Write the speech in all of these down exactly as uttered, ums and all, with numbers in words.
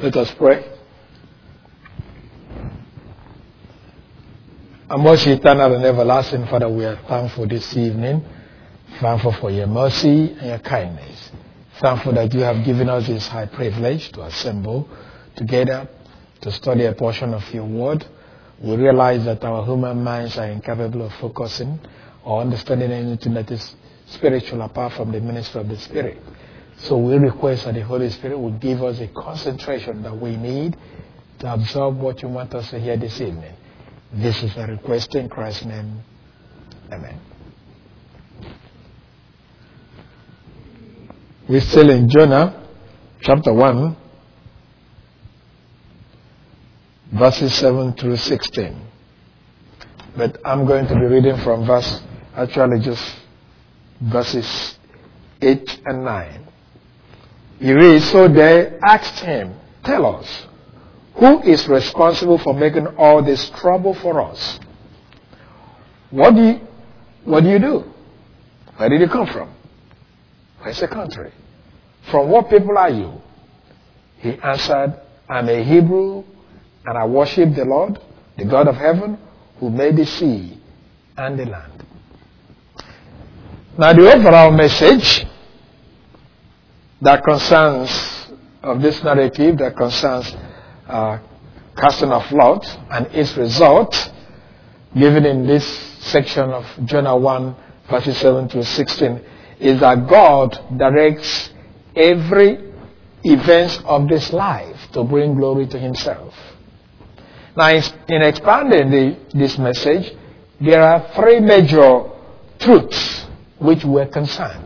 Let us pray. Our most eternal and everlasting Father, we are thankful this evening. Thankful for your mercy and your kindness. Thankful that you have given us this high privilege to assemble together to study a portion of your word. We realize that our human minds are incapable of focusing or understanding anything that is spiritual apart from the ministry of the Spirit. So we request that the Holy Spirit will give us a concentration that we need to absorb what you want us to hear this evening. This is a request in Christ's name. Amen. We're still in Jonah, chapter one, verses seven through sixteen. But I'm going to be reading from verse, actually just verses eight and nine. He reads, so they asked him, tell us, who is responsible for making all this trouble for us? What do you, what do you do? Where did you come from? Where's the country? From what people are you? He answered, I'm a Hebrew, and I worship the Lord, the God of heaven, who made the sea and the land. Now the overall message that concerns of this narrative, that concerns uh, casting of Lot and its result, given in this section of Jonah one, verses seven to sixteen, is that God directs every event of this life to bring glory to himself. Now, in expanding the, this message, there are three major truths which we're concerned.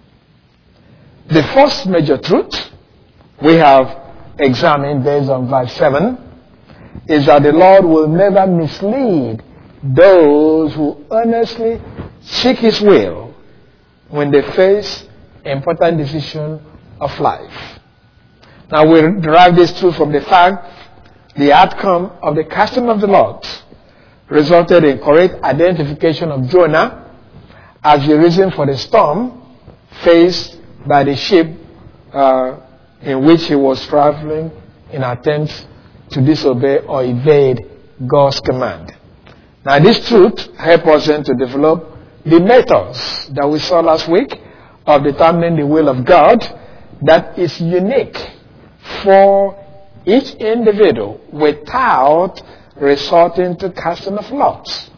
The first major truth we have examined based on verse seven is that the Lord will never mislead those who earnestly seek his will when they face important decision of life. Now we derive this truth from the fact the outcome of the casting of the lot resulted in correct identification of Jonah as the reason for the storm faced by the ship uh, in which he was traveling in attempt to disobey or evade God's command. Now this truth helps us then to develop the methods that we saw last week of determining the will of God that is unique for each individual without resorting to casting of lots.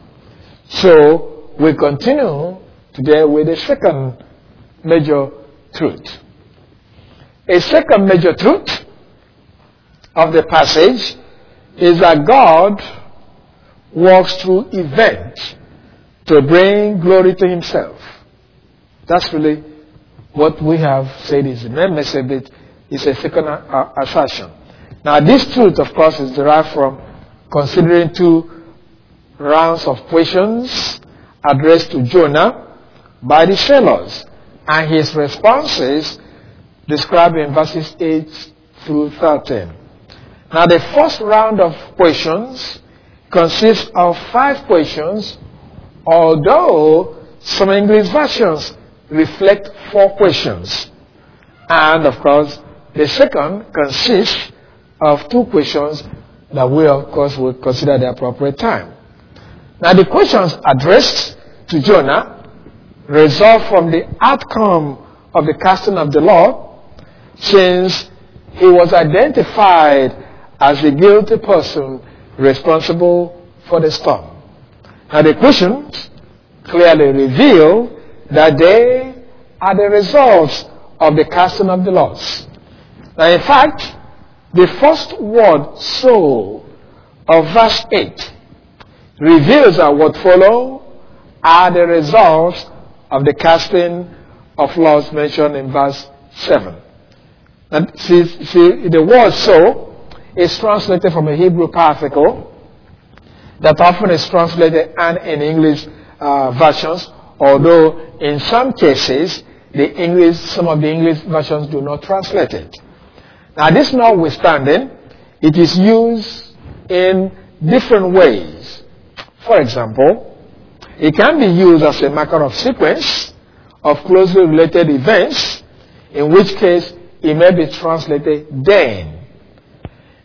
So we continue today with the second major truth. A second major truth of the passage is that God works through events to bring glory to himself. That's really what we have said is the main message, but it's a second uh, assertion. Now this truth, of course, is derived from considering two rounds of questions addressed to Jonah by the sailors and his responses described in verses eight through thirteen. Now the first round of questions consists of five questions, although some English versions reflect four questions. And of course, the second consists of two questions that we, of course, will consider the appropriate time. Now the questions addressed to Jonah result from the outcome of the casting of the lot, since he was identified as the guilty person responsible for the storm. Now the questions clearly reveal that they are the results of the casting of the lots. Now in fact, the first word, so, of verse eight reveals that what follow are the results of the casting of lots mentioned in verse seven. And see, see, the word so is translated from a Hebrew particle that often is translated and in English uh, versions, although in some cases the English, some of the English versions do not translate it. Now this notwithstanding, it is used in different ways. For example, it can be used as a marker of sequence of closely related events, in which case it may be translated then.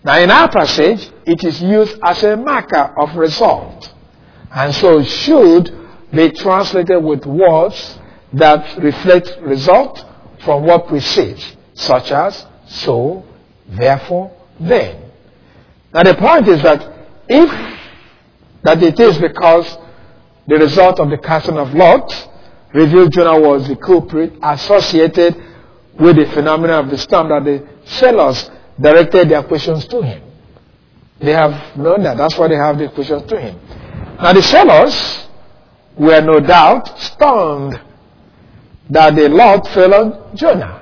Now in our passage, it is used as a marker of result, and so should be translated with words that reflect result from what precedes, such as so, therefore, then. Now the point is that if that it is because the result of the casting of Lot revealed Jonah was the culprit associated with the phenomenon of the storm, that the sailors directed their questions to him. They have known that. That's why they have the questions to him. Now the sailors were no doubt stunned that the Lord fell on Jonah,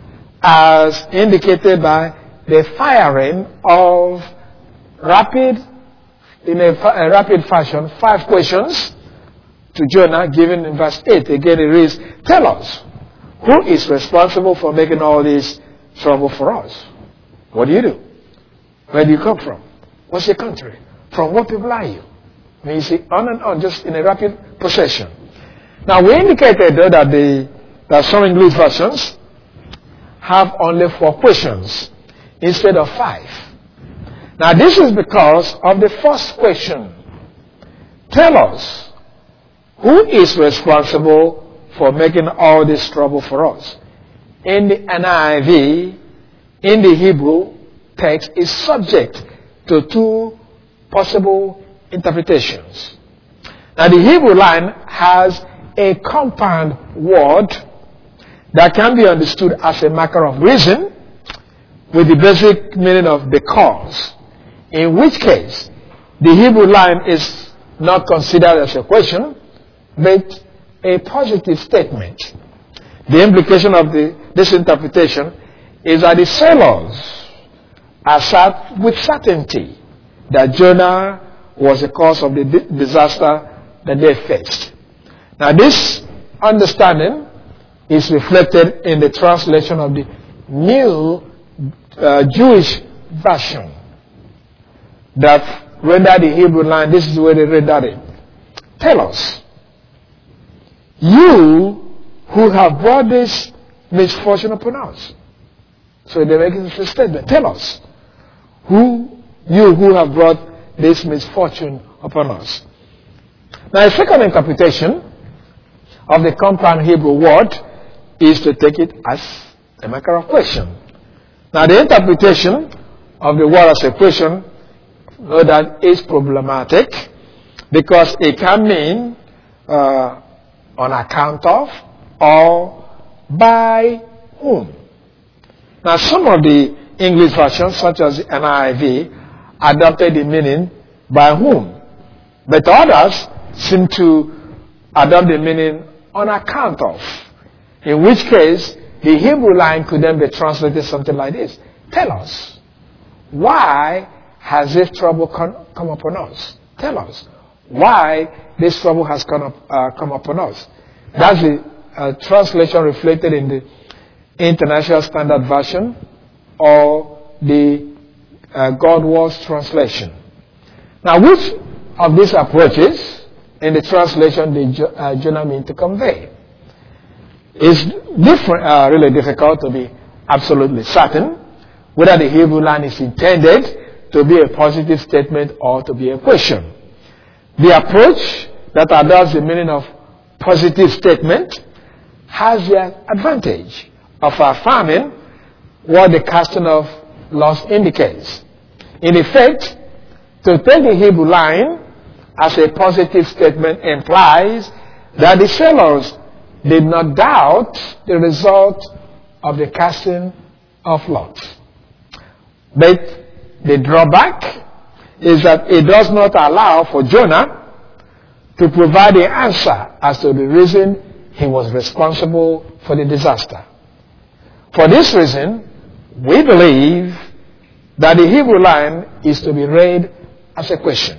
as indicated by the firing of rapid, in a, a rapid fashion, five questions to Jonah, given in verse eight. Again it reads, tell us, who is responsible for making all this trouble for us? What do you do? Where do you come from? What's your country? From what people are you? I mean, you see, on and on, just in a rapid procession. Now, we indicated, though, that, the, that some English versions have only four questions instead of five. Now, this is because of the first question. Tell us, who is responsible for making all this trouble for us? In the N I V, in the Hebrew text, is subject to two possible interpretations. Now, the Hebrew line has a compound word that can be understood as a marker of reason with the basic meaning of because, in which case the Hebrew line is not considered as a question but a positive statement. The implication of the, this interpretation is that the sailors assert with certainty that Jonah was the cause of the di- disaster that they faced. Now, this understanding is reflected in the translation of the New uh, Jewish Version that rendered the Hebrew line. This is the way they rendered it. Tell us, you who have brought this misfortune upon us. So they're making a statement. Tell us, who you who have brought this misfortune upon us. Now, a second interpretation of the compound Hebrew word is to take it as a marker of question. Now, the interpretation of the word as a question, know that is problematic because it can mean uh, on account of or by whom. Now, some of the English versions, such as the N I V, adopted the meaning by whom, but others seem to adopt the meaning on account of, in which case the Hebrew line could then be translated something like this. Tell us, why has this trouble come, come upon us? Tell us, why this trouble has come, up, uh, come upon us. That's the uh, translation reflected in the International Standard Version or the uh, Godward's translation. Now, which of these approaches in the translation did jo- uh, Jonah mean to convey? It's different, uh, really difficult to be absolutely certain whether the Hebrew line is intended to be a positive statement or to be a question. The approach that adopts the meaning of positive statement has the advantage of affirming what the casting of lots indicates. In effect, to take the Hebrew line as a positive statement implies that the sailors did not doubt the result of the casting of lots. But the drawback is that it does not allow for Jonah to provide the answer as to the reason he was responsible for the disaster. For this reason, we believe that the Hebrew line is to be read as a question.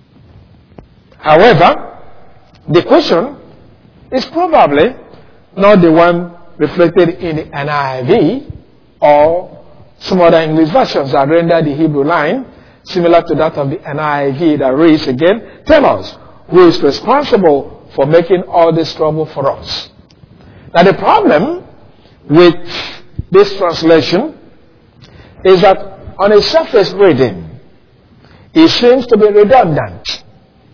However, the question is probably not the one reflected in the N I V or some other English versions that render the Hebrew line similar to that of the N I V that reads again, tell us, who is responsible for making all this trouble for us? Now, the problem with this translation is that on a surface reading, it seems to be redundant,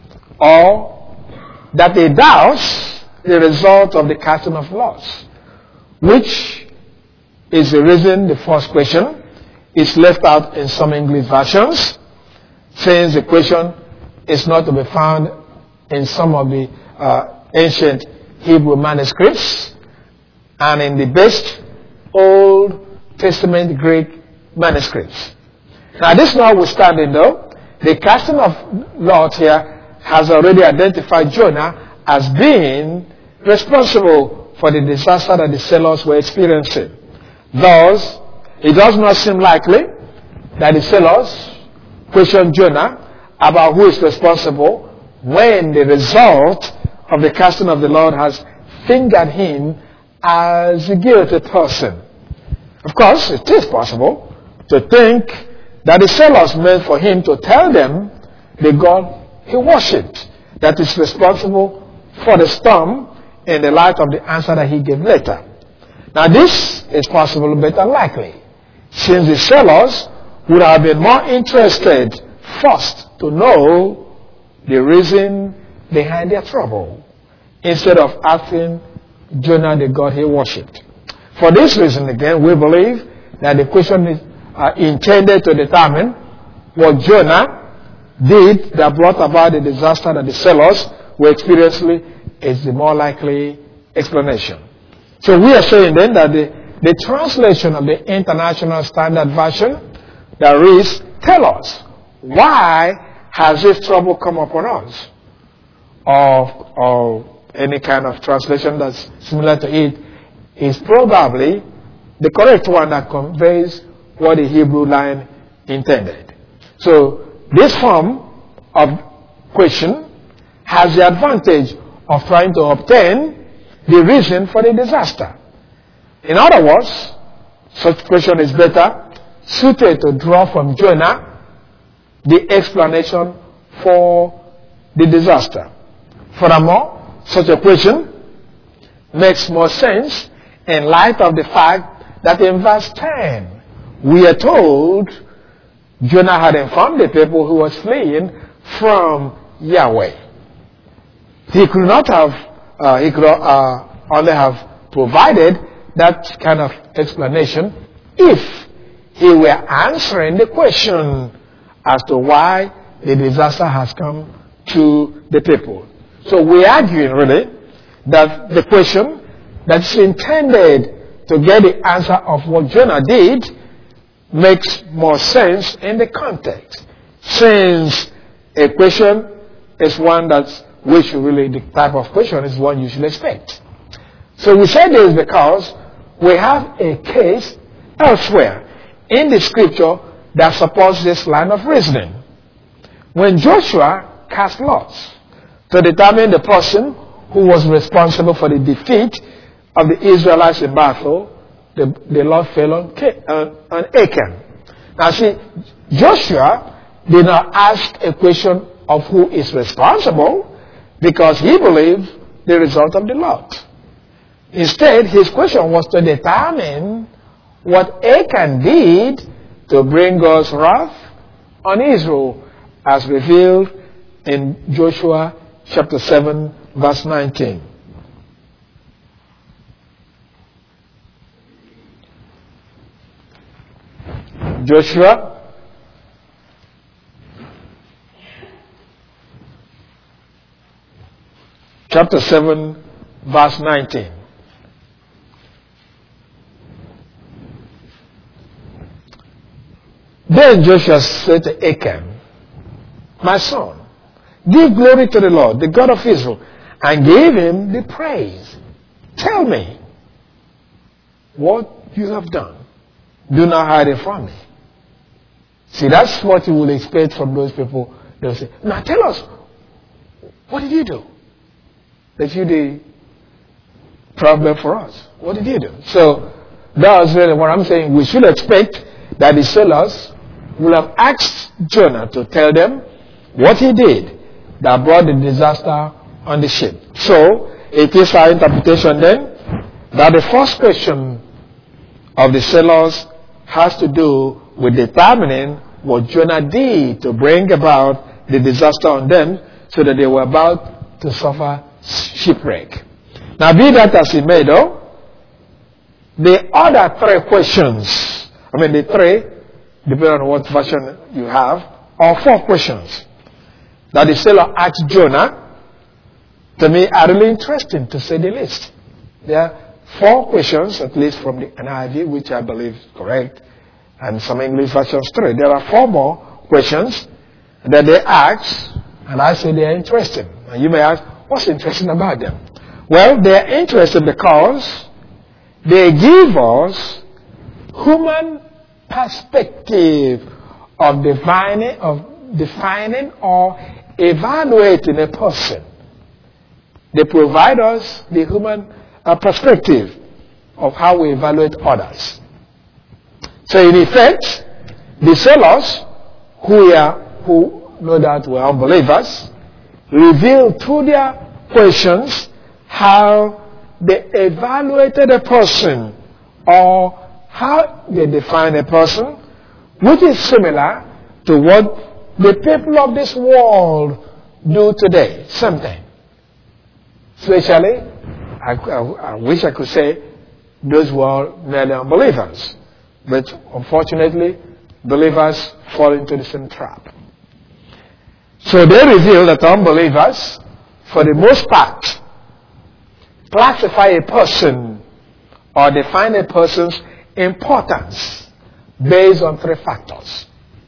or that it doubts the result of the casting of lots, which is the reason the first question is left out in some English versions, since the question is not to be found in some of the uh, ancient Hebrew manuscripts and in the best Old Testament Greek manuscripts. Now, this notwithstanding, though, the casting of lots here has already identified Jonah as being responsible for the disaster that the sailors were experiencing. Thus, it does not seem likely that the sailors questioned Jonah about who is responsible when the result of the casting of the Lord has fingered him as a guilty person. Of course, it is possible to think that the sailors meant for him to tell them the God he worshipped that is responsible for the storm in the light of the answer that he gave later. Now, this is possible but unlikely, since the sailors would have been more interested first to know the reason behind their trouble, instead of asking Jonah the God he worshipped. For this reason, again, we believe that the question is uh, intended to determine what Jonah did that brought about the disaster that the sailors were experiencing is the more likely explanation. So we are saying then that the, the translation of the International Standard Version that reads, "Tell us, why has this trouble come upon us?" Or, or any kind of translation that's similar to it is probably the correct one that conveys what the Hebrew line intended. So this form of question has the advantage of trying to obtain the reason for the disaster. In other words, such question is better suited to draw from Jonah the explanation for the disaster. Furthermore, such a question makes more sense in light of the fact that in verse ten, we are told Jonah had informed the people who was fleeing from Yahweh. He could not have, uh, he could uh, only have provided that kind of explanation if he were answering the question as to why the disaster has come to the people. So we're arguing really that the question that's intended to get the answer of what Jonah did makes more sense in the context, since a question is one that's which really the type of question is one you should expect. So we say this because we have a case elsewhere in the scripture that supports this line of reasoning. When Joshua cast lots to determine the person who was responsible for the defeat of the Israelites in battle, the, the Lord fell on, on, on Achan. Now see, Joshua did not ask a question of who is responsible because he believed the result of the lot. Instead, his question was to determine what Achan did to bring God's wrath on Israel, as revealed in Joshua chapter seven, verse nineteen. Joshua chapter seven, verse nineteen. Then Joshua said to Achan, "My son, give glory to the Lord, the God of Israel, and gave him the praise. Tell me what you have done. Do not hide it from me." See, that's what you will expect from those people. They'll say, "Now tell us, what did you do that you did problem for us? What did you do?" So that's really what I'm saying. We should expect that the sailors will have asked Jonah to tell them what he did that brought the disaster on the ship. So it is our interpretation then that the first question of the sailors has to do with determining what Jonah did to bring about the disaster on them, so that they were about to suffer shipwreck. Now, be that as it may, though, the other three questions, I mean the three, depending on what version you have, or four questions that the sailor asked Jonah, to me are really interesting, to say the least. There are four questions, at least from the N I V, which I believe is correct, and some English versions three. There are four more questions that they ask, and I say they are interesting. And you may ask, what's interesting about them? Well, they are interesting because they give us human perspective of defining, of defining or evaluating a person. They provide us the human uh, perspective of how we evaluate others. So in effect, the sailors who are who know that we're unbelievers reveal through their questions how they evaluated a person or how they define a person, which is similar to what the people of this world do today. Something. Especially, I, I, I wish I could say those who are merely unbelievers. But unfortunately, believers fall into the same trap. So they reveal that unbelievers, for the most part, classify a person or define a person's importance based on three factors.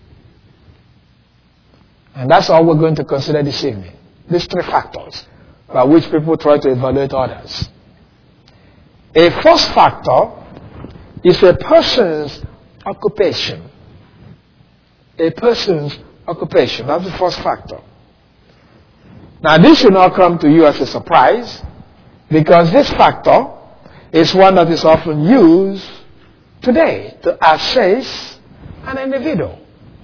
And that's all we're going to consider this evening. These three factors by which people try to evaluate others. A first factor is a person's occupation. A person's occupation. That's the first factor. Now, this should not come to you as a surprise, because this factor is one that is often used today to assess an individual.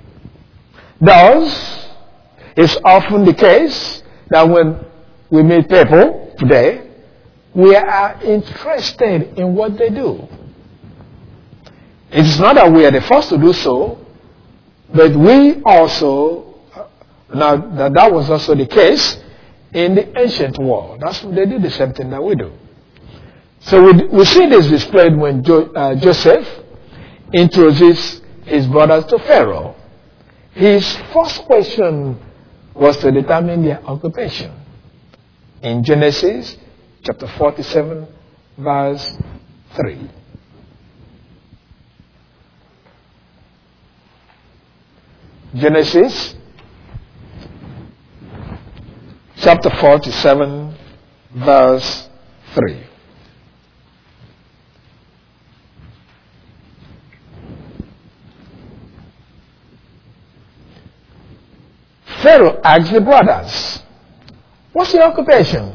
Thus, it's often the case that when we meet people today, we are interested in what they do. It's not that we are the first to do so, but we also, now that, that was also the case in the ancient world. That's they did the same thing that we do. So we, we see this displayed when jo, uh, Joseph introduced his brothers to Pharaoh. His first question was to determine their occupation. In Genesis chapter forty-seven, verse three. Genesis chapter forty-seven, verse three. Pharaoh asked the brothers, "What's your occupation?"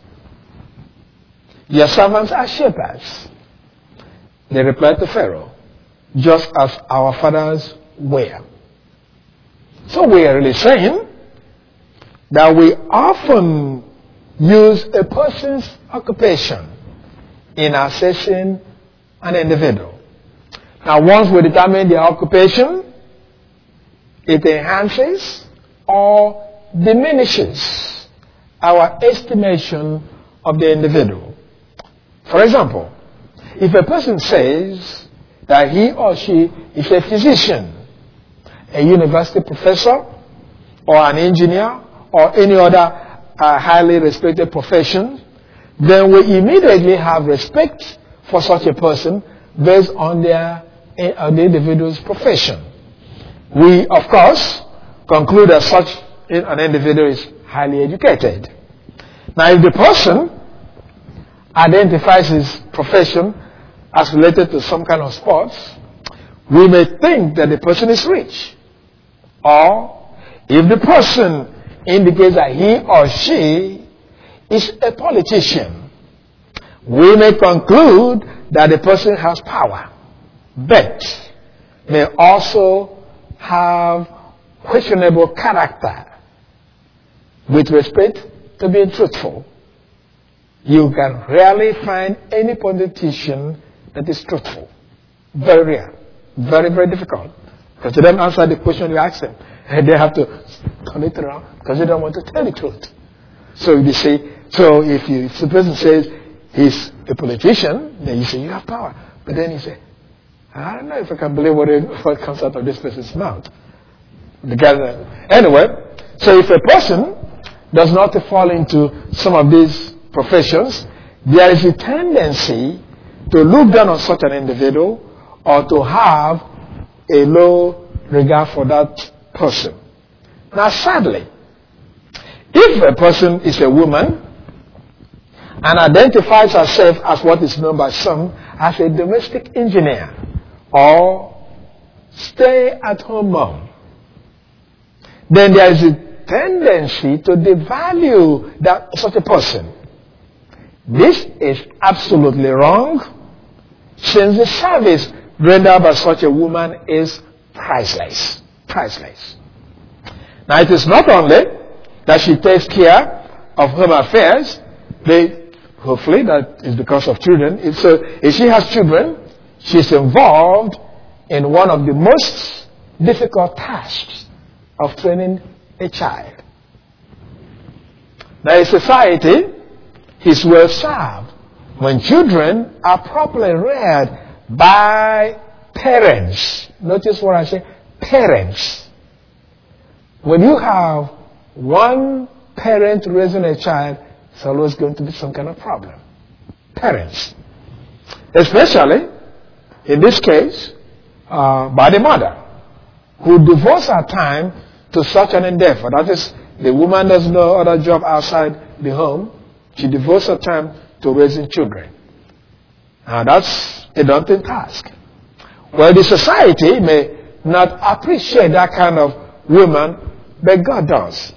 "Your servants are shepherds." They replied to Pharaoh, "Just as our fathers were." So we are really saying that we often use a person's occupation in assessing an individual. Now, once we determine their occupation, it enhances or diminishes our estimation of the individual. For example, if a person says that he or she is a physician, a university professor, or an engineer, or any other uh, highly respected profession, then we immediately have respect for such a person based on their uh, the individual's profession. We, of course, conclude that such an individual is highly educated. Now, if the person identifies his profession as related to some kind of sports, we may think that the person is rich. Or, if the person indicates that he or she is a politician, we may conclude that the person has power, but may also have questionable character with respect to being truthful. You can rarely find any politician that is truthful. Very rare. Very, very difficult Because they don't answer the question you ask them. And they have to turn it around because they don't want to tell the truth. So they say, so if, you, if the person says he's a politician, then you say you have power. But then you say, I don't know if I can believe what, it, what comes out of this person's mouth. The guy, anyway, so if a person does not fall into some of these professions, there is a tendency to look down on such an individual or to have a low regard for that person. Now, sadly, if a person is a woman and identifies herself as what is known by some as a domestic engineer or stay-at-home mom, then there is a tendency to devalue that such a person. This is absolutely wrong, since the service rendered by such a woman is priceless. Priceless. Now, it is not only that she takes care of home affairs, they, hopefully that is because of children. If, so, if she has children, she's involved in one of the most difficult tasks of training a child. Now, a society is well served when children are properly reared by parents. Notice what I say, parents. When you have one parent raising a child, it's always going to be some kind of problem. Parents. Especially, in this case, uh, by the mother, who devotes her time to such an endeavor. That is, the woman does no other job outside the home. She devotes her time to raising children. Now, that's a daunting task. Well, the society may not appreciate that kind of woman, but God does.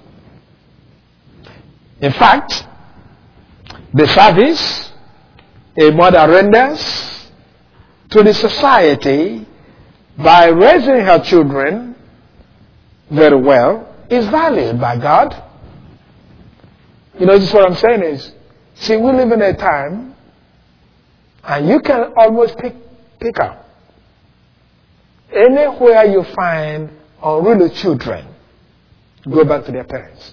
In fact, the service a mother renders to the society by raising her children very well is valued by God. You know, just what I'm saying is, see, we live in a time, and you can almost pick, pick up anywhere you find unruly children, go back to their parents.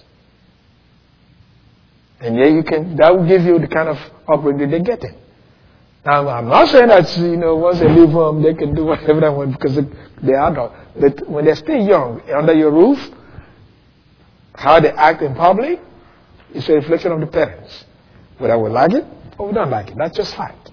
And yeah, you can, that will give you the kind of upbringing they're getting. Now, I'm not saying that, you know, once they leave home, they can do whatever they want because they're adult. But when they're still young, under your roof, how they act in public is a reflection of the parents. Whether we like it or we don't like it. That's just fact.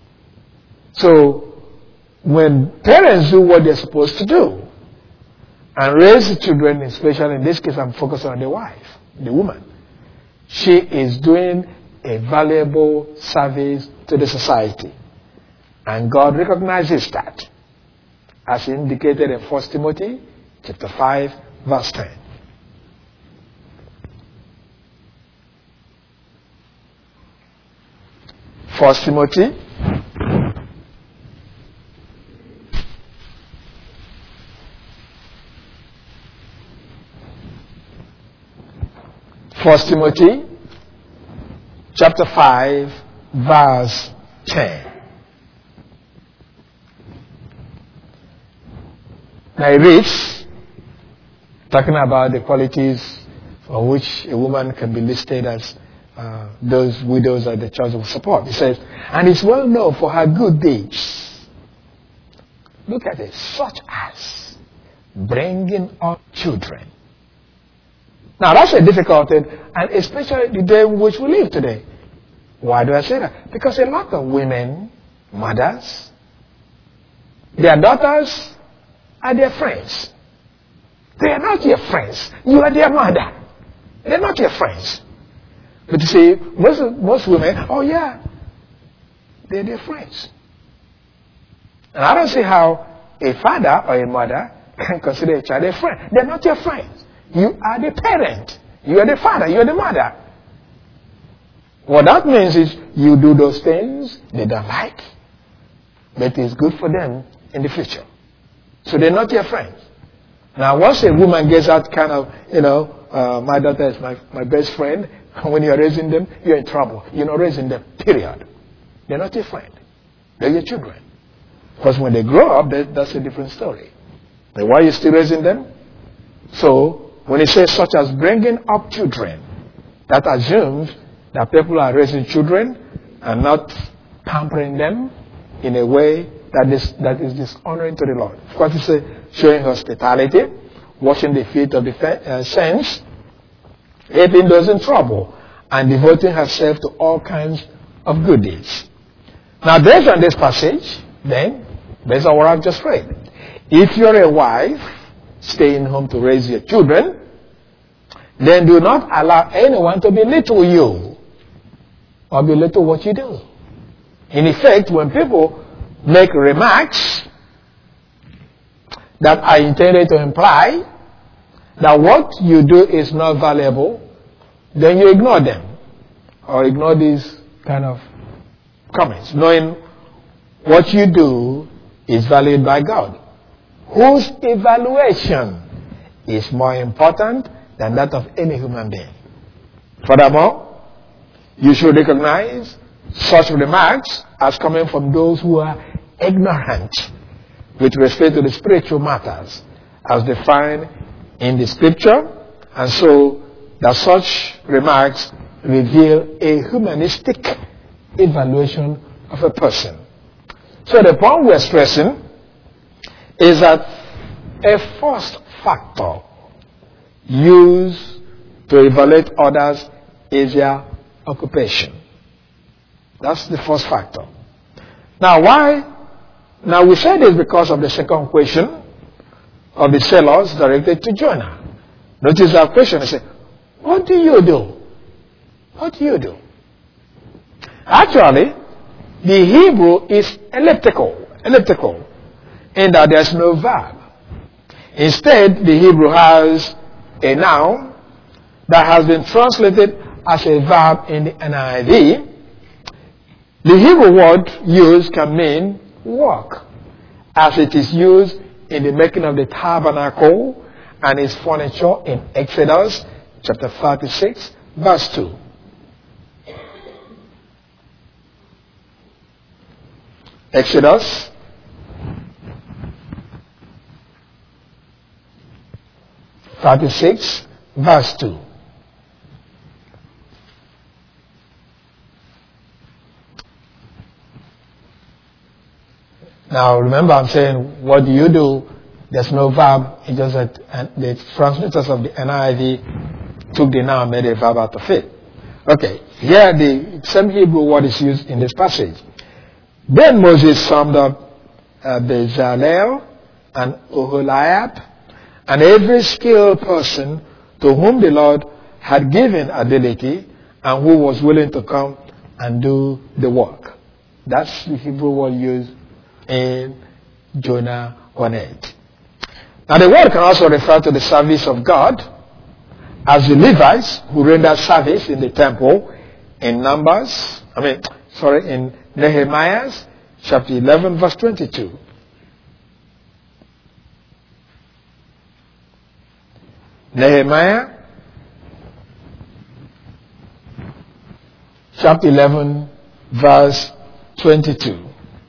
So, when parents do what they're supposed to do and raise the children, especially in this case, I'm focusing on the wife, the woman, she is doing a valuable service to the society. And God recognizes that, as indicated in First Timothy chapter five, verse ten. First Timothy First Timothy chapter five, verse ten. Now it reads, talking about the qualities for which a woman can be listed as uh, those widows that the church will support. It says, and is well known for her good deeds. Look at it, such as bringing up children. Now that's a difficult thing, and especially the day in which we live today. Why do I say that? Because a lot of women, mothers, their daughters are their friends. They are not your friends. You are their mother. They're not your friends. But you see, most, most women, oh yeah, they're their friends. And I don't see how a father or a mother can consider a child a friend. They're not your friends. You are the parent. You are the father. You are the mother. What that means is you do those things they don't like, but it's good for them in the future. So they're not your friends. Now, once a woman gets that kind of, you know, uh, my daughter is my, my best friend, when you're raising them, you're in trouble. You're not raising them, period. They're not your friend. They're your children. Because when they grow up, that, that's a different story. Then why are you still raising them? So, when it says such as bringing up children, that assumes that people are raising children and not pampering them in a way that is, that is dishonoring to the Lord. Of course, it's a showing hospitality, washing the feet of the uh, saints, helping those in trouble, and devoting herself to all kinds of good deeds. Now, based on this passage, then, based on what I've just read, if you're a wife staying home to raise your children, then do not allow anyone to belittle you or belittle what you do. In effect, when people make remarks that are intended to imply that what you do is not valuable, then you ignore them or ignore these kind of comments, knowing what you do is valued by God, whose evaluation is more important than that of any human being. Furthermore, you should recognize such remarks as coming from those who are ignorant with respect to the spiritual matters as defined in the scripture, and so that such remarks reveal a humanistic evaluation of a person. So the point we're stressing is that a first factor used to evaluate others is their occupation. That's the first factor. Now why? Now we say this because of the second question of the sailors directed to Jonah. Notice our question. They say, what do you do? What do you do? Actually, the Hebrew is elliptical, elliptical, in that there's no verb. Instead, the Hebrew has a noun that has been translated as a verb in the N I V. The Hebrew word used can mean work, as it is used in the making of the tabernacle and its furniture in Exodus chapter thirty-six, verse two. Exodus thirty-six, verse two. Now remember, I'm saying, what do you do? There's no verb. It's just that the translators of the N I V took the noun and made a verb out of it. Okay, here the same Hebrew word is used in this passage. Then Moses summed up uh, Bezalel and Oholiab and every skilled person to whom the Lord had given ability and who was willing to come and do the work. That's the Hebrew word used in Jonah one eight. Now the word can also refer to the service of God as the Levites who render service in the temple in Numbers, I mean, sorry, in Nehemiah chapter eleven verse twenty-two. Nehemiah chapter eleven verse twenty-two.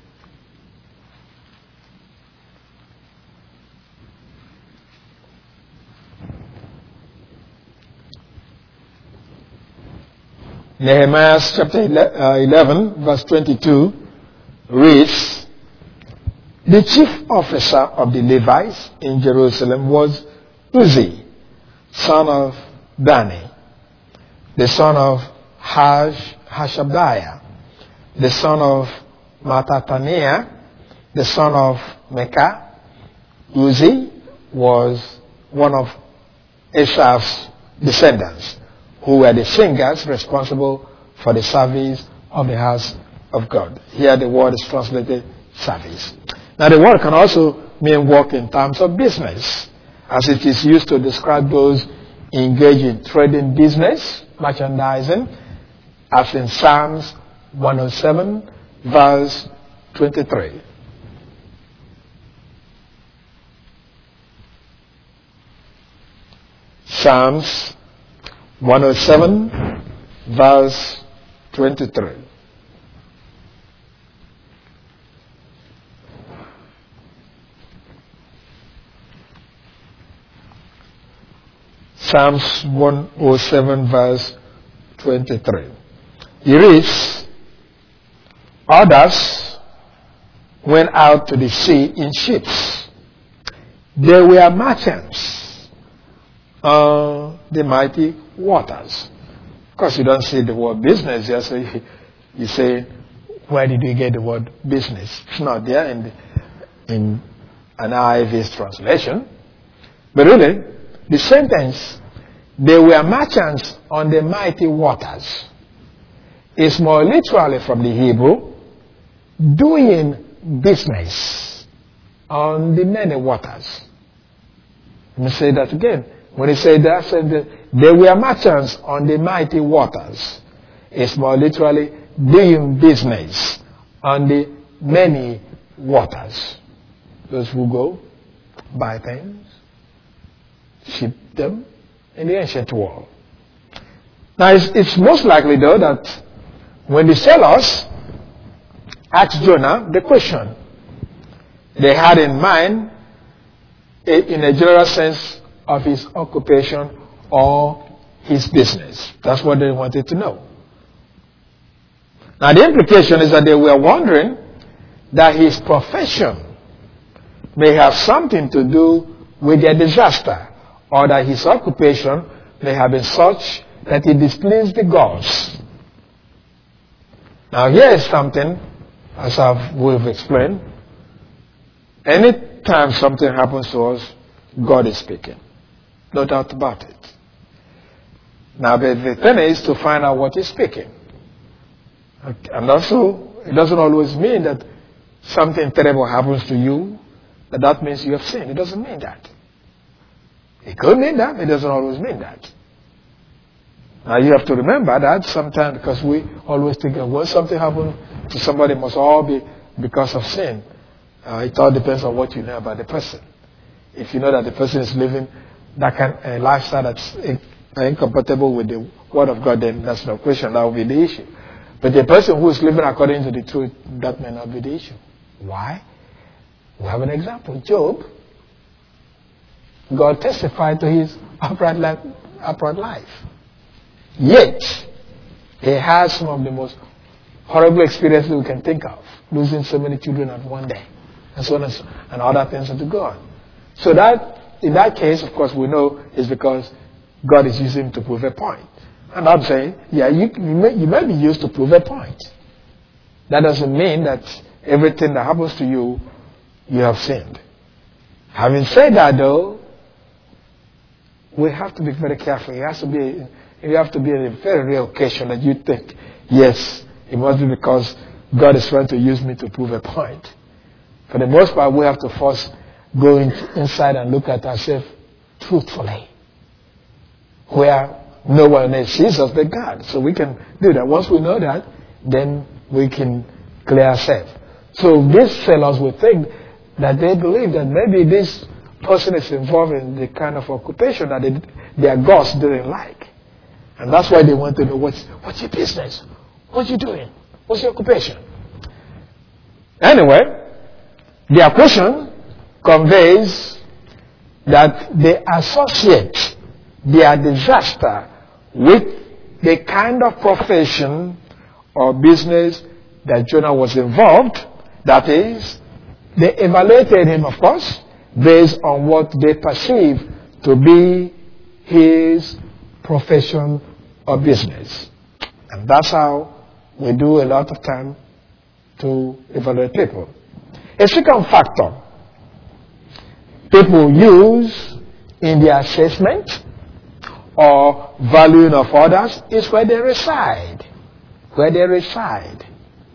Nehemiah chapter eleven verse twenty-two reads, the chief officer of the Levites in Jerusalem was Uzzi, son of Bani, the son of Hash, Hashabiah, the son of Matataniah, the son of Mecca. Uzzi was one of Asaph's descendants, who were the singers responsible for the service of the house of God. Here the word is translated service. Now the word can also mean work in terms of business, as it is used to describe those engaged in trading business, merchandising, as in Psalms one oh seven, verse twenty-three. Psalms one oh seven, verse twenty-three. Psalms one oh seven verse twenty-three. He reads, others went out to the sea in ships. They were merchants on the mighty waters. Of course, you don't see the word business here, so you, you say, where did you get the word business? It's not there in, the, in an I I V's translation. But really, the sentence, they were merchants on the mighty waters, is more literally from the Hebrew, doing business on the many waters. Let me say that again. When he said that, said that they were merchants on the mighty waters, it's more literally doing business on the many waters. Those who go buy things, ship them in the ancient world. Now, it's, it's most likely, though, that when the sailors asked Jonah the question, they had in mind, in a general sense, of his occupation or his business. That's what they wanted to know. Now, the implication is that they were wondering that his profession may have something to do with their disaster, or that his occupation may have been such that it displeased the gods. Now, here is something, as I've, we've explained. Anytime something happens to us, God is speaking. No doubt about it. Now, the, the thing is to find out what He's speaking. And also, it doesn't always mean that something terrible happens to you, that that means you have sinned. It doesn't mean that. It could mean that. It doesn't always mean that. Now, you have to remember that sometimes, because we always think that when something happens to somebody, it must all be because of sin. Uh, it all depends on what you know about the person. If you know that the person is living that kind of a lifestyle that's in, uh, incompatible with the Word of God, then that's no question. That will be the issue. But the person who is living according to the truth, that may not be the issue. Why? We have an example. Job. God testified to his upright life, upright life. Yet, he has some of the most horrible experiences we can think of. Losing so many children at one day. And so on and, so, and other things to God. So that, in that case, of course, we know it's because God is using him to prove a point. And I'm saying, yeah, you, you, may, you may be used to prove a point. That doesn't mean that everything that happens to you, you have sinned. Having said that, though, we have to be very careful. It has to be, it have to be a very rare occasion that you think, yes, it must be because God is trying to use me to prove a point. For the most part, we have to first go in, inside and look at ourselves truthfully, where no one else sees us but God. So we can do that. Once we know that, then we can clear ourselves. So these fellows would think that they believe that maybe this person is involved in the kind of occupation that they, their gods didn't like. And that's why they want to know, what's, what's your business? What you doing? What's your occupation? Anyway, their question conveys that they associate their disaster with the kind of profession or business that Jonah was involved. That is, they evaluated him, of course, based on what they perceive to be his profession or business. And that's how we do a lot of time to evaluate people. A second factor people use in their assessment or valuing of others is where they reside. Where they reside.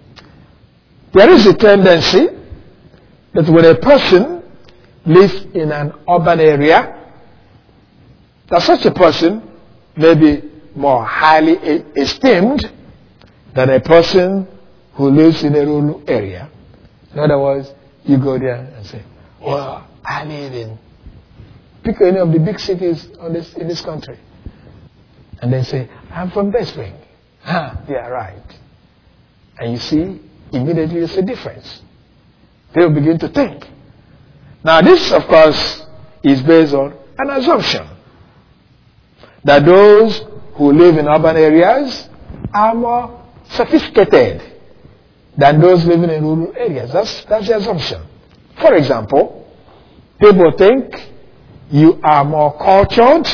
There is a tendency that when a person lives in an urban area, that such a person may be more highly esteemed than a person who lives in a rural area. In other words, you go there and say, well, I live in, pick any of the big cities on this, in this country. And they say, I'm from Bay Spring. Ah, yeah, right. And you see, immediately there's a difference. They'll begin to think. Now this, of course, is based on an assumption. that those who live in urban areas are more sophisticated than those living in rural areas. That's, that's the assumption. For example, people think you are more cultured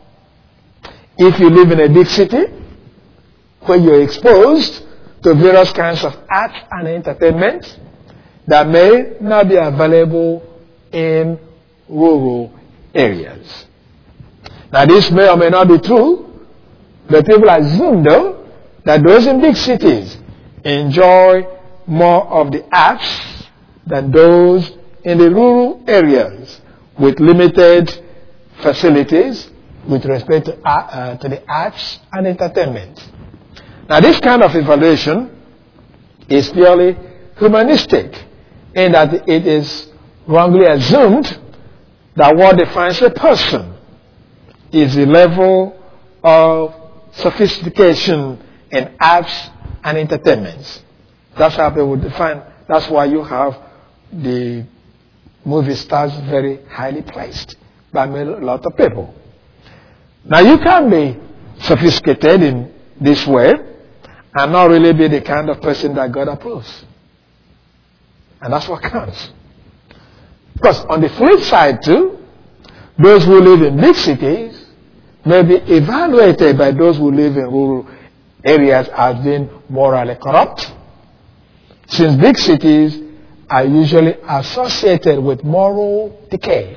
if you live in a big city where you're exposed to various kinds of art and entertainment that may not be available in rural areas. Now, this may or may not be true, but people assume, though, that those in big cities enjoy more of the arts than those in the rural areas with limited facilities with respect to, uh, to the arts and entertainment. Now, this kind of evaluation is purely humanistic in that it is wrongly assumed that what defines a person is the level of sophistication in arts and entertainments. That's how people define. That's why you have the movie stars very highly placed by a lot of people. Now, you can be sophisticated in this way and not really be the kind of person that God approves. And that's what counts. Because on the flip side too, those who live in big cities may be evaluated by those who live in rural areas as being morally corrupt, since big cities are usually associated with moral decay.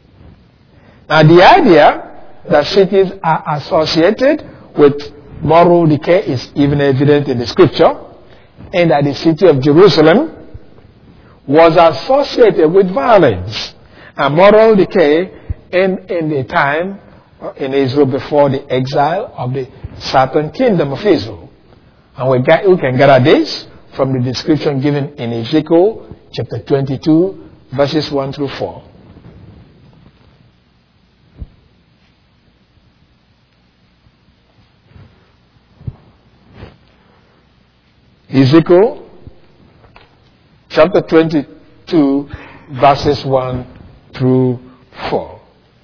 Now, the idea that cities are associated with moral decay is even evident in the scripture, and that the city of Jerusalem was associated with violence and moral decay in, in the time in Israel before the exile of the southern kingdom of Israel. And we, get, we can gather this from the description given in Ezekiel chapter twenty-two, verses one through four. Ezekiel chapter twenty-two, verses one through four.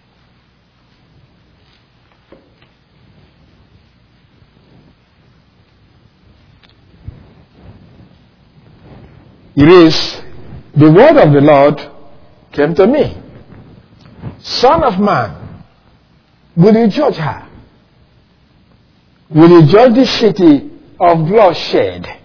It is, the word of the Lord came to me. Son of man, will you judge her? Will you judge the city of bloodshed?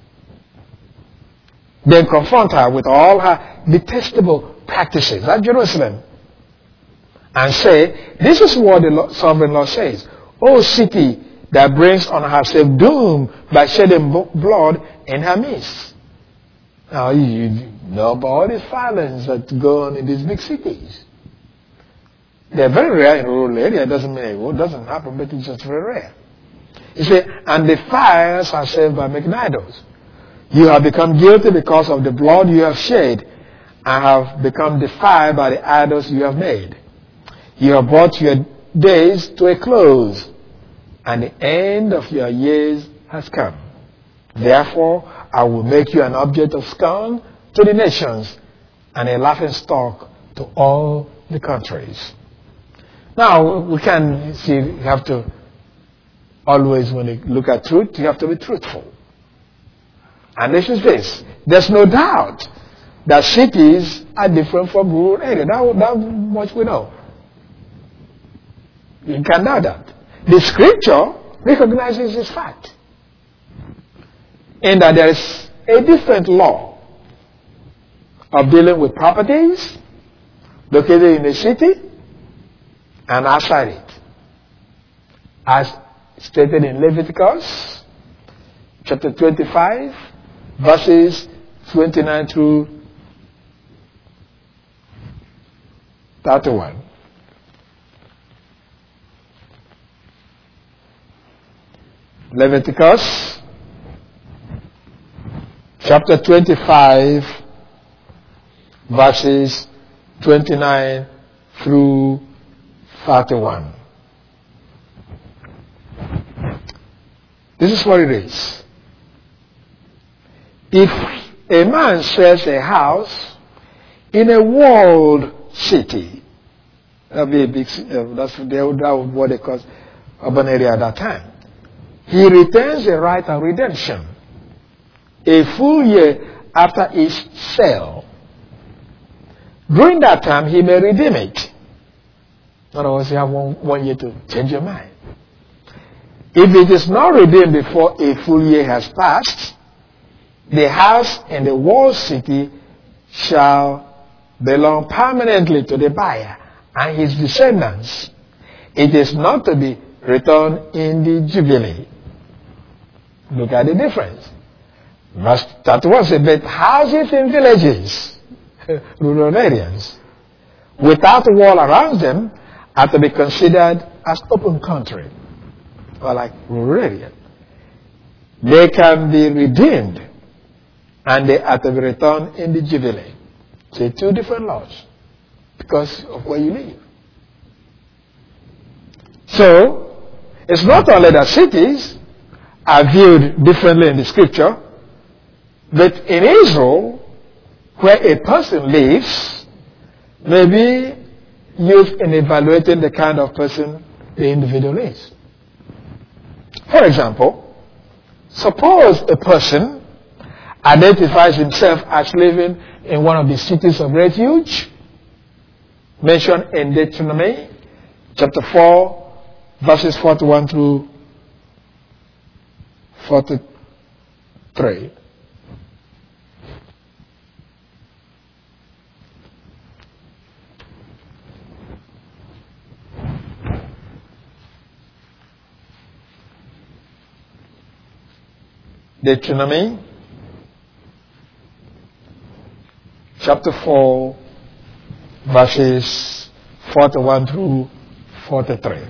Then confront her with all her detestable practices at Jerusalem and say, this is what the sovereign Lord says. O city that brings on herself doom by shedding blood in her midst. Now, you know about all these violence that go on in these big cities. They're very rare in rural areas. It doesn't mean it doesn't happen, but it's just very rare. You see, and defiles herself by making idols. You have become guilty because of the blood you have shed, and have become defiled by the idols you have made. You have brought your days to a close, and the end of your years has come. Therefore, I will make you an object of scorn to the nations, and a laughing stock to all the countries. Now, we can see, you have to always, when you look at truth, you have to be truthful. And this is this. There's no doubt that cities are different from rural areas. That, that much we know. You can't doubt that. The scripture recognizes this fact. In that there is a different law of dealing with properties located in the city and outside it. As stated in Leviticus chapter twenty-five, verses twenty-nine through thirty-one. Leviticus chapter twenty-five, verses twenty-nine through thirty-one. This is what it is. If a man sells a house in a walled city, that would be a big, uh, that's that would what they call urban area at that time. He retains the right of redemption a full year after each sale. During that time, he may redeem it. In other words, you have one, one year to change your mind. If it is not redeemed before a full year has passed, the house in the walled city shall belong permanently to the buyer and his descendants. It is not to be returned in the jubilee. Look at the difference. Verse thirty-one says, but houses in villages, rural areas, without a wall around them, are to be considered as open country, or like rural area. They can be redeemed, and they are to be returned in the jubilee. So two different laws, because of where you live. So, it's not only that cities are viewed differently in the scripture, but in Israel, where a person lives, may be used in evaluating the kind of person the individual is. For example, suppose a person identifies himself as living in one of the cities of refuge mentioned in Deuteronomy chapter four, verses forty-one through forty-three. Deuteronomy chapter four, verses forty-one through forty-three.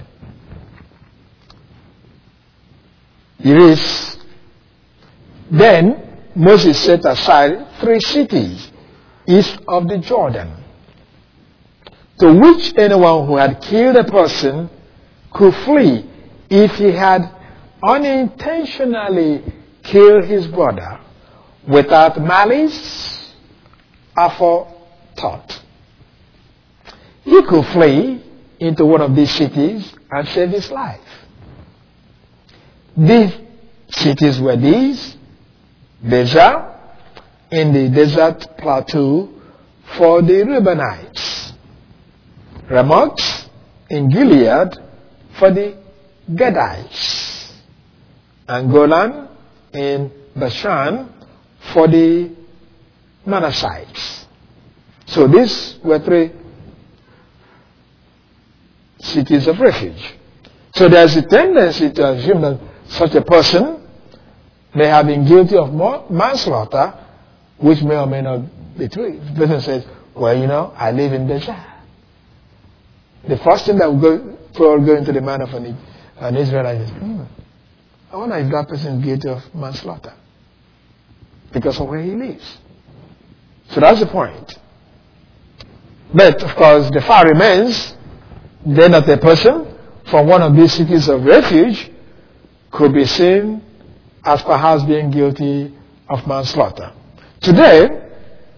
It is, then Moses set aside three cities east of the Jordan, to which anyone who had killed a person could flee if he had unintentionally killed his brother without malice aforethought. He could flee into one of these cities and save his life. These cities were these: Bezer in the desert plateau for the Reubenites, Ramoth in Gilead for the Gadites, and Golan in Bashan for the Manassites. So these were three cities of refuge. So there's a tendency to assume that such a person may have been guilty of manslaughter, which may or may not be true. The person says, well, you know, I live in Bezer. The first thing that will go, probably go into the mind of an, an Israelite is, hmm, I wonder if that person is guilty of manslaughter because of where he lives. So that's the point. But, of course, the fact remains then that a person from one of these cities of refuge could be seen as perhaps being guilty of manslaughter. Today,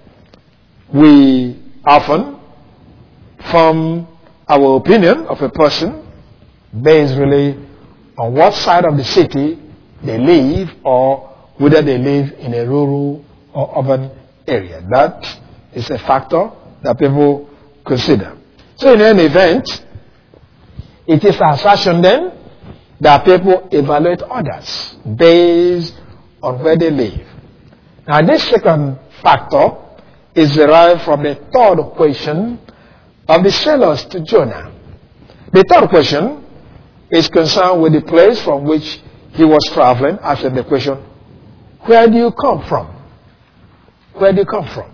we often form our opinion of a person based really on what side of the city they live or whether they live in a rural or urban area. That is a factor that people consider. So in any event, it is our assertion then that people evaluate others based on where they live. Now this second factor is derived from the third question of the sailors to Jonah. The third question is concerned with the place from which he was traveling, asking the question, where do you come from? Where do you come from?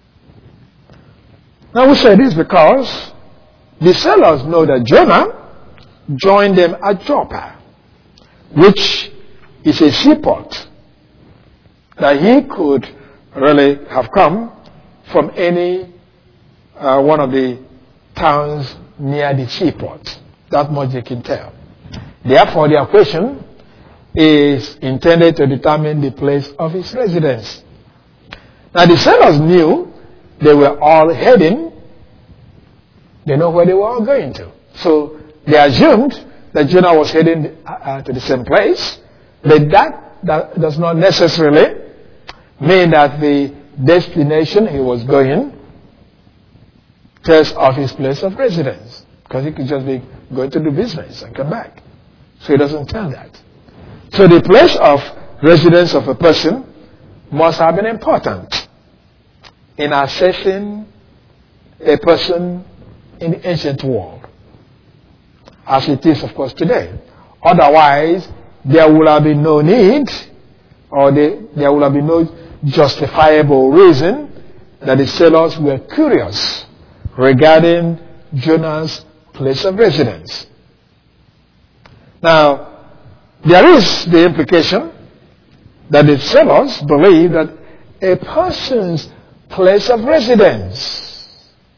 Now we say this because the sailors know that Jonah joined them at Joppa, which is a seaport, that he could really have come from any uh, one of the towns near the seaport. That much they can tell. Therefore, their question is intended to determine the place of his residence. Now, the sailors knew they were all heading. They know where they were all going to. So, they assumed that Jonah was heading uh, to the same place, but that, that does not necessarily mean that the destination he was going tells of his place of residence, because he could just be going to do business and come back. So he doesn't tell that. So the place of residence of a person must have been important in assessing a person in the ancient world, as it is, of course, today. Otherwise, there will have been no need, or they, there will have been no justifiable reason that the sailors were curious regarding Jonah's place of residence. Now, there is the implication that the sailors believe that a person's place of residence,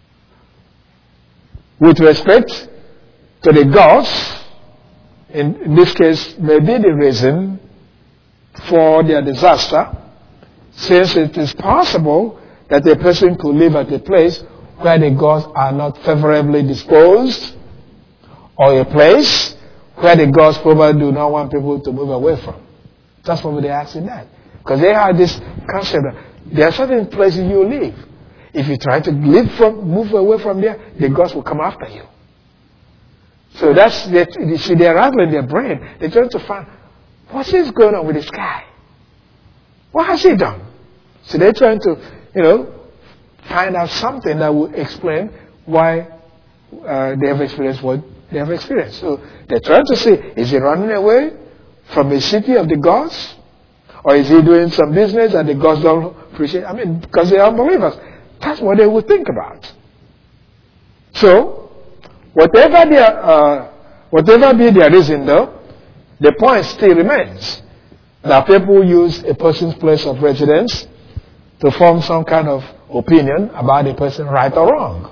with respect to the gods, in this case, may be the reason for their disaster, since it is possible that a person could live at a place where the gods are not favorably disposed, or a place where the gods probably do not want people to move away from. That's why they're asking that. Because they have this concept that there are certain places you live. If you try to live from, move away from there, the gods will come after you. So that's, you see, they're rattling their brain. They're trying to find, what is going on with this guy? What has he done? So they're trying to, you know, find out something that will explain why uh, they have experienced what they have experienced. So they're trying to see, is he running away from the city of the gods? Or is he doing some business that the gods don't appreciate? I mean, because they are unbelievers. That's what they would think about. So, whatever their, uh, whatever be their reason though, the point still remains that people use a person's place of residence to form some kind of opinion about a person, right or wrong.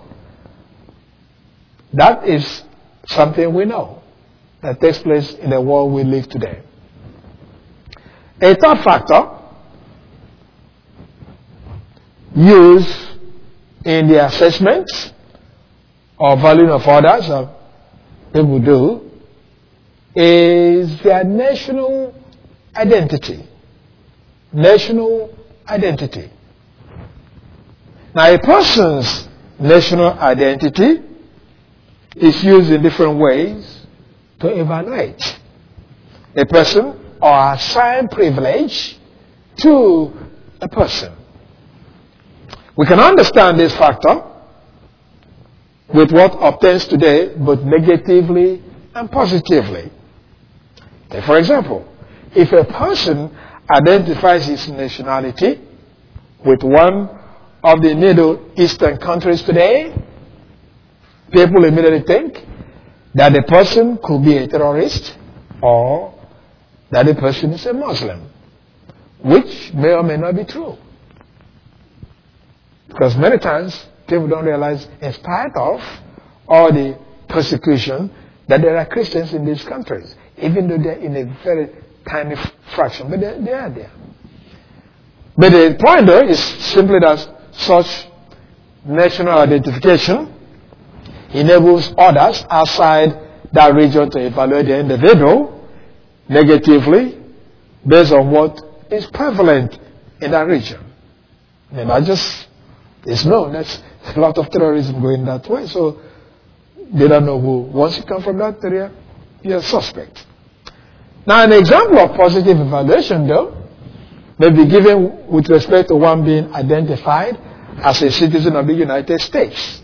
That is something we know that takes place in the world we live today. A third factor used in the assessment or valuing of others, or people do, is their national identity. National identity. Now, a person's national identity is used in different ways to evaluate a person or assign privilege to a person. We can understand this factor with what obtains today, both negatively and positively. Take for example, if a person identifies his nationality with one of the Middle Eastern countries today, people immediately think that the person could be a terrorist or that the person is a Muslim, which may or may not be true. Because many times people don't realize, in spite of all the persecution, that there are Christians in these countries, even though they're in a very tiny fraction, but they are there. But the point though is simply that such national identification enables others outside that region to evaluate the individual negatively based on what is prevalent in that region. And I just, it's known there's a lot of terrorism going that way, so they don't know who. Once you come from that area, you're a suspect. Now, an example of positive evaluation, though, may be given with respect to one being identified as a citizen of the United States.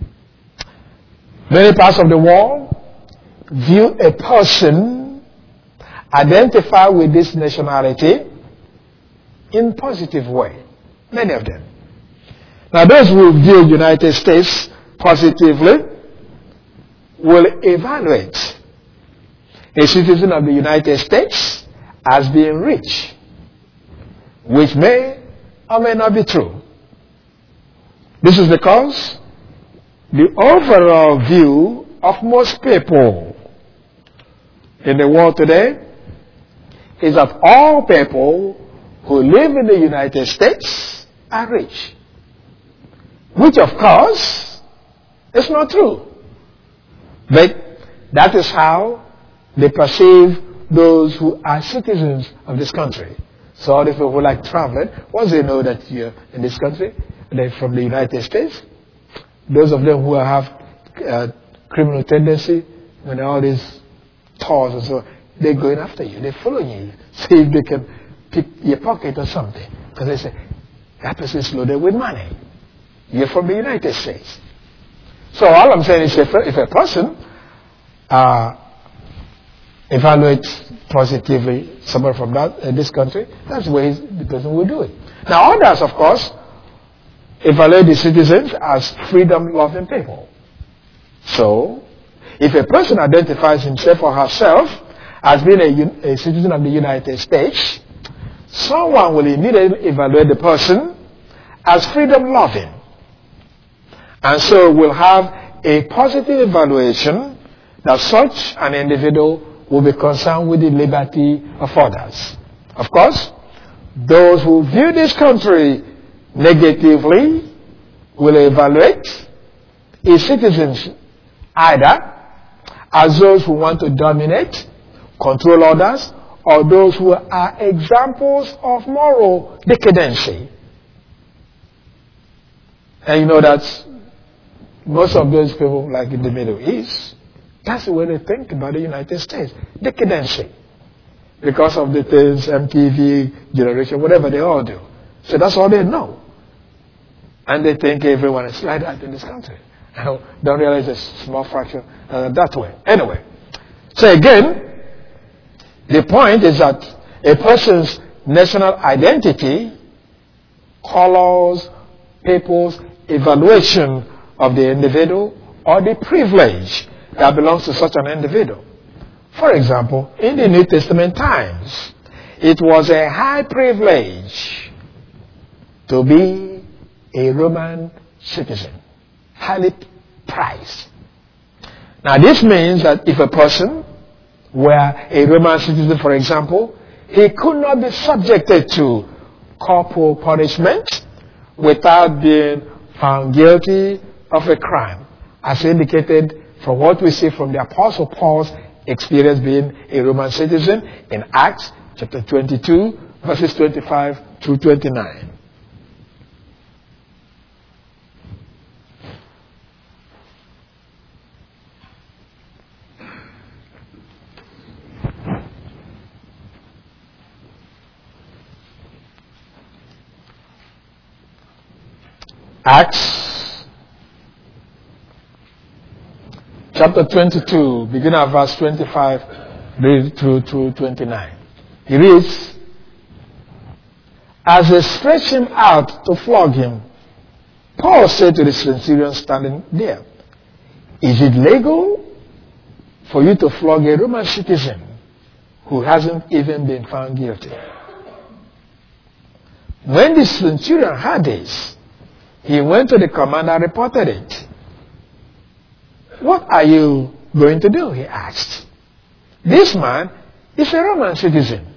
Many parts of the world view a person identified with this nationality in positive way. Many of them. Now, those who view United States positively will evaluate a citizen of the United States as being rich, which may or may not be true. This is because the overall view of most people in the world today is that all people who live in the United States are rich, which of course is not true. But that is how they perceive those who are citizens of this country. So all the people who like traveling, once they know that you're in this country, they're from the United States. Those of them who have uh, criminal tendency, when all these tours and so on, they're going after you. They're following you. See if they can pick your pocket or something. Because they say, that person is loaded with money. You're from the United States. So all I'm saying is if a, if a person uh, evaluates positively someone from that uh, this country, that's the way the person will do it. Now others, of course, evaluate the citizens as freedom-loving people. So, if a person identifies himself or herself as being a, a citizen of the United States, someone will immediately evaluate the person as freedom-loving. And so will have a positive evaluation that such an individual will be concerned with the liberty of others. Of course, those who view this country negatively will evaluate its citizens either as those who want to dominate, control others, or those who are examples of moral decadency. And you know that most of those people, like in the Middle East, that's the way they think about the United States. Decadency. Because of the things, M T V, generation, whatever they all do. So that's all they know. And they think everyone is like that in this country. Don't realize it's a small fraction uh, that way. Anyway. So again, the point is that a person's national identity colors people's evaluation of the individual or the privilege that belongs to such an individual. For example, in the New Testament times, it was a high privilege to be a Roman citizen, highly prized. Now this means that if a person were a Roman citizen, for example, he could not be subjected to corporal punishment without being found guilty of a crime, as indicated from what we see from the Apostle Paul's experience being a Roman citizen in Acts chapter twenty-two, verses twenty-five through twenty-nine. Acts chapter twenty-two, beginning at verse twenty-five through to twenty-nine. He reads, as they stretched him out to flog him, Paul said to the centurion standing there, is it legal for you to flog a Roman citizen who hasn't even been found guilty? When the centurion heard this, he went to the commander and reported it. What are you going to do? He asked. This man is a Roman citizen.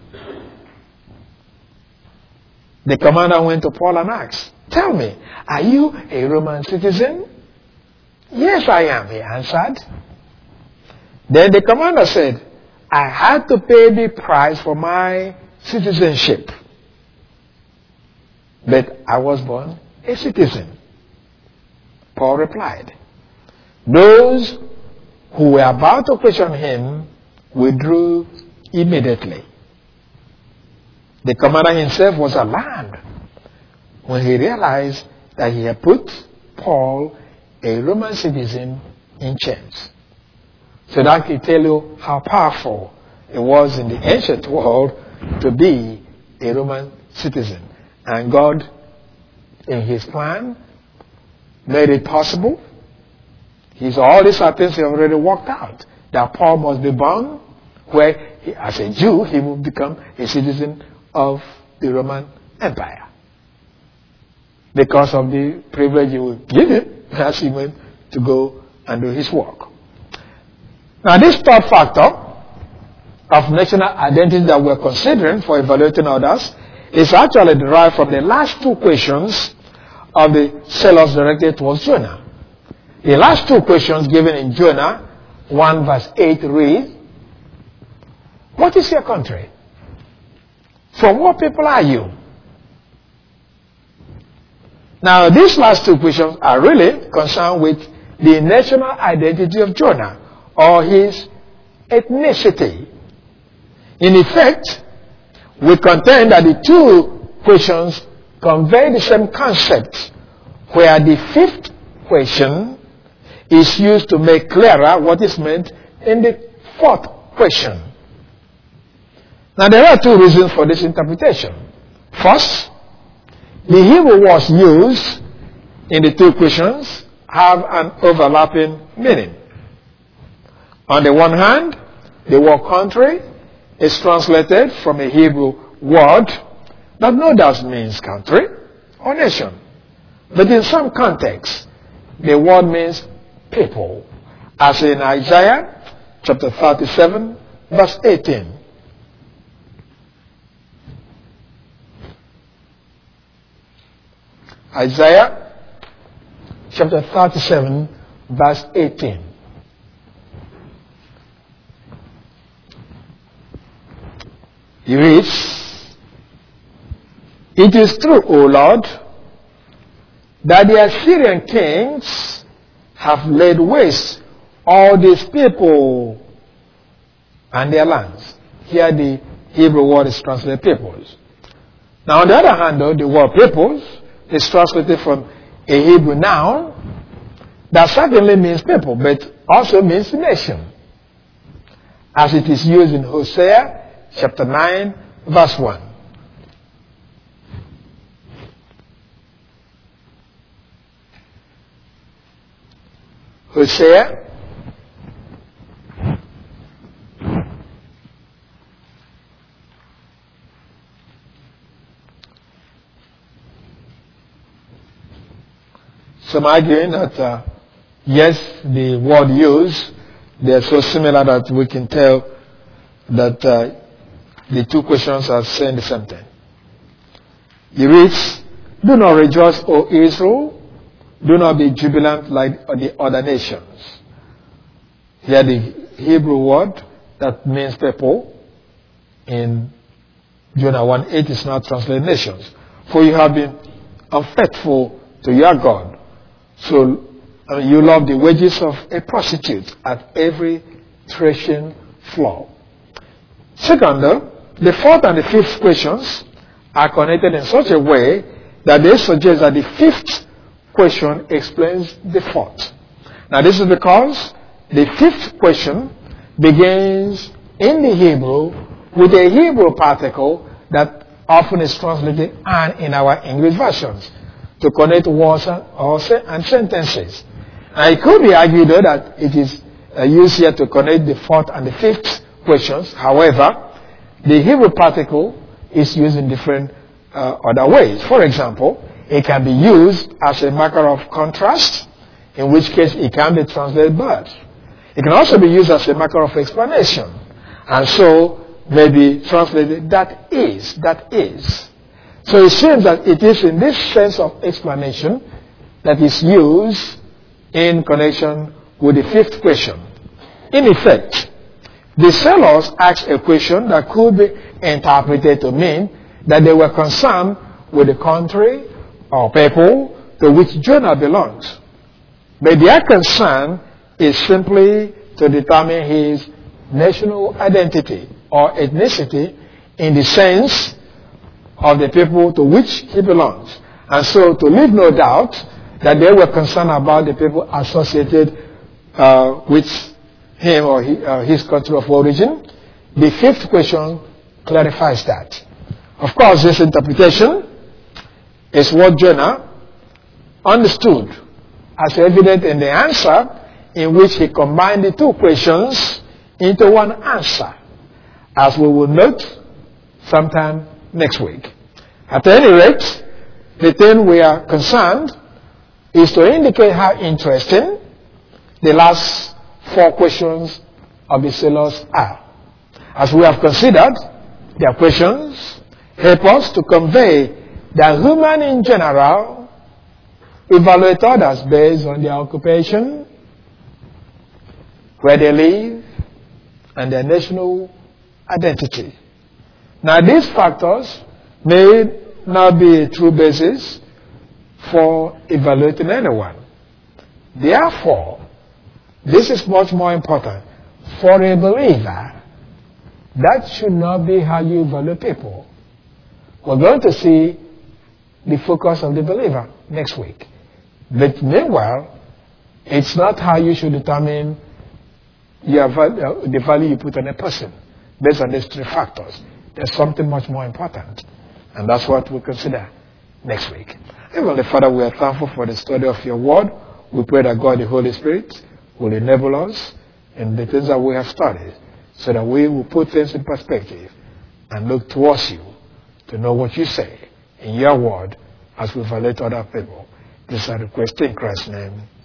The commander went to Paul and asked, tell me, are you a Roman citizen? Yes, I am, he answered. Then the commander said, I had to pay the price for my citizenship, but I was born a citizen. Paul replied. Those who were about to question him withdrew immediately. The commander himself was alarmed when he realized that he had put Paul, a Roman citizen, in chains. So that can tell you how powerful it was in the ancient world to be a Roman citizen. And God, in his plan, made it possible. He's all these things he already worked out. That Paul must be born where, he, as a Jew, he will become a citizen of the Roman Empire. Because of the privilege he will give him as he went to go and do his work. Now this third factor of national identity that we're considering for evaluating others is actually derived from the last two questions of the sailors directed towards Jonah. The last two questions given in Jonah one verse eight read, What is your country? From what people are you? Now, these last two questions are really concerned with the national identity of Jonah or his ethnicity. In effect, we contend that the two questions convey the same concept, where the fifth question is used to make clearer what is meant in the fourth question. Now, there are two reasons for this interpretation. First, the Hebrew words used in the two questions have an overlapping meaning. On the one hand, the word country is translated from a Hebrew word that no doubt means country or nation. But in some contexts, the word means people, as in Isaiah chapter thirty-seven, verse eighteen. Isaiah chapter thirty-seven, verse eighteen. He reads, "It is true, O Lord, that the Assyrian kings have laid waste all these people and their lands." Here the Hebrew word is translated peoples. Now on the other hand, though, the word peoples is translated from a Hebrew noun that certainly means people, but also means nation, as it is used in Hosea chapter nine, verse one. Hosea Some arguing that, uh, yes, the word used, they are so similar that we can tell that uh, the two questions are saying the same thing. He reads, "Do not rejoice, O Israel. Do not be jubilant like the other nations." Here the Hebrew word that means people in Jonah one eight is now translated nations. "For you have been unfaithful to your God. So uh, you love the wages of a prostitute at every threshing floor." Second, though, the fourth and the fifth questions are connected in such a way that they suggest that the fifth question explains the fourth. Now this is because the fifth question begins in the Hebrew with a Hebrew particle that often is translated "and" in our English versions to connect words and sentences. And it could be argued though that it is uh, used here to connect the fourth and the fifth questions. However, the Hebrew particle is used in different uh, other ways. For example, it can be used as a marker of contrast, in which case it can be translated but. It can also be used as a marker of explanation, and so may be translated "that is," "that is." So it seems that it is in this sense of explanation that is used in connection with the fifth question. In effect, the sailors asked a question that could be interpreted to mean that they were concerned with the country or people to which Jonah belongs. But their concern is simply to determine his national identity or ethnicity in the sense of the people to which he belongs. And so to leave no doubt that they were concerned about the people associated uh, with him or he, uh, his country of origin, the fifth question clarifies that. Of course, this interpretation is what Jonah understood, as evident in the answer in which he combined the two questions into one answer, as we will note sometime next week. At any rate, the thing we are concerned is to indicate how interesting the last four questions of the sailors are. As we have considered, their questions help us to convey that humans in general evaluate others based on their occupation, where they live, and their national identity. Now, these factors may not be a true basis for evaluating anyone. Therefore, this is much more important. For a believer, that should not be how you evaluate people. We're going to see the focus of the believer next week. But meanwhile, it's not how you should determine your value, the value you put on a person based on these three factors. There's something much more important. And that's what we'll consider next week. Heavenly Father, we are thankful for the study of your word. We pray that God, the Holy Spirit, will enable us in the things that we have studied so that we will put things in perspective and look towards you to know what you say in your word as we evaluate other people. This is our request in Christ's name.